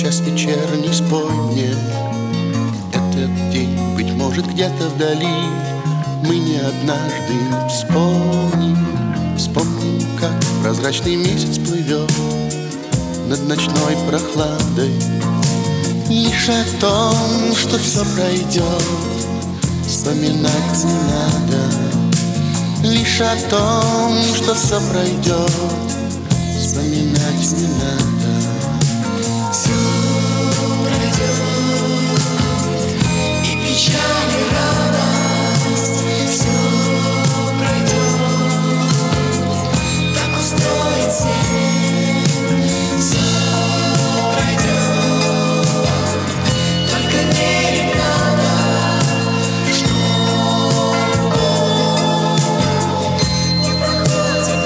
час вечерний, спой мне этот день. Быть может, где-то вдали мы не однажды вспомним. Вспомним, как прозрачный месяц плывет над ночной прохладой. Лишь о том, что все пройдет, вспоминать не надо. Лишь о том, что все пройдет, вспоминать не надо. Все пройдет, и печаль, и радость. Все пройдет, так устроен свет. Все пройдет, только верить надо, что не проходит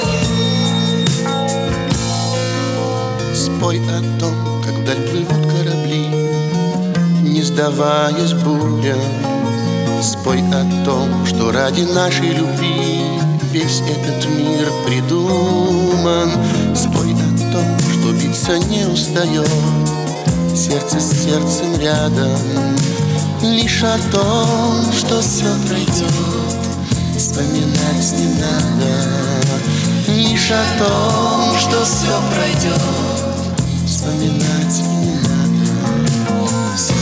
мир. Спой о том, как вдаль плывут корабли, не сдаваясь бурям. Спой о том, что ради нашей любви весь этот мир придуман. Спой о том, что биться не устает сердце с сердцем рядом. Лишь о том, что все пройдет, вспоминать не надо. Лишь о том, что все пройдет, вспоминать не надо. Все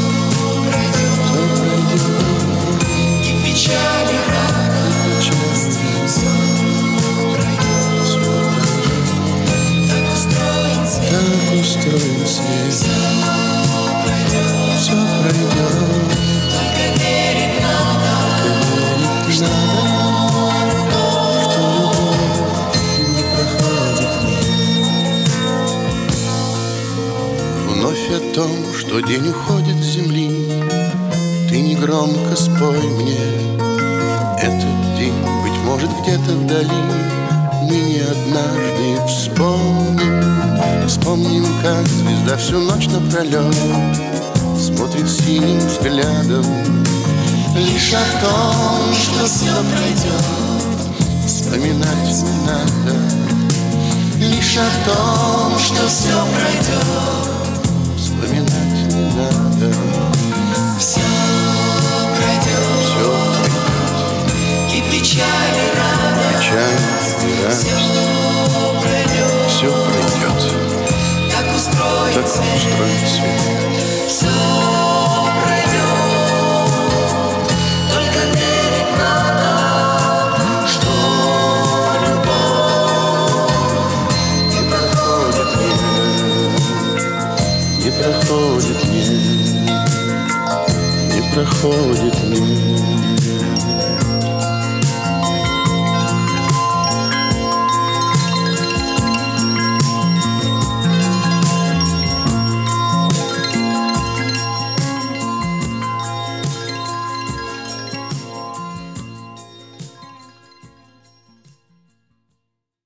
пройдет, и печаль, и радость. Все пройдет, так устроен свет. Так устроен свет. Все пройдет, только верить надо, Что любовь не проходит мир. Вновь о том, что день уходит с земли, ты негромко спой мне этот день. Быть может, где-то вдали мы не однажды вспомним. Вспомним, как звезда всю ночь напролет смотрит синим взглядом. Лишь о том, что все пройдет, вспоминать не надо. Лишь о том, что все пройдет, вспоминать не надо. все пройдет, Все и печаль, и радость. печаль и радость, Все все пройдет, пройдет. так устроен Так свет. устроен свет. Все пройдет, только верить надо, что любовь Не проходит мир, не проходит мир, не проходит мир.